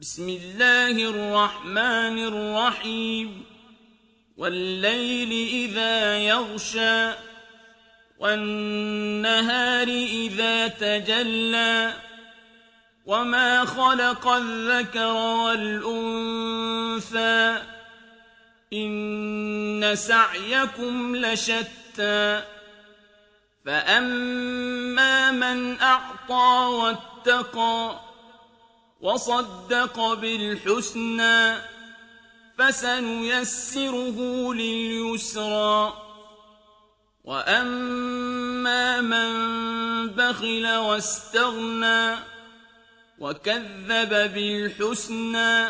بسم الله الرحمن الرحيم والليل إذا يغشى والنهار إذا تجلى وما خلق الذكر والأنثى إن سعيكم لشتى فأما من أعطى واتقى وصدق بالحسنى فسنيسره لليسرى وأما من بخل واستغنى وكذب بالحسنى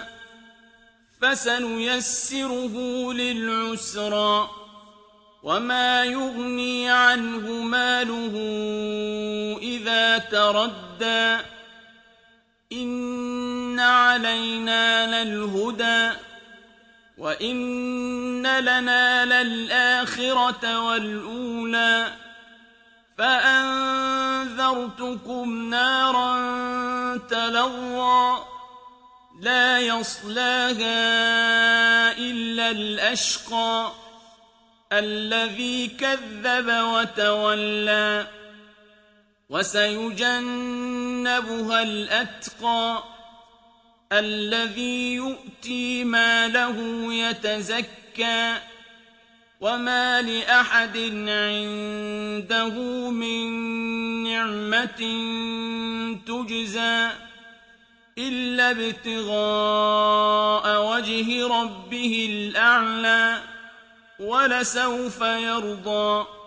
فسنيسره للعسرى وما يغني عنه ماله إذا تردى إن علينا للهدى وإن لنا للآخرة والأولى فأنذرتكم نارا تلظى لا يصلاها إلا الأشقى الذي كذب وتولى وسيجنبها الأتقى الذي يؤتي ماله يتزكى وما لأحد عنده من نعمة تجزى إلا ابتغاء وجه ربه الأعلى ولسوف يرضى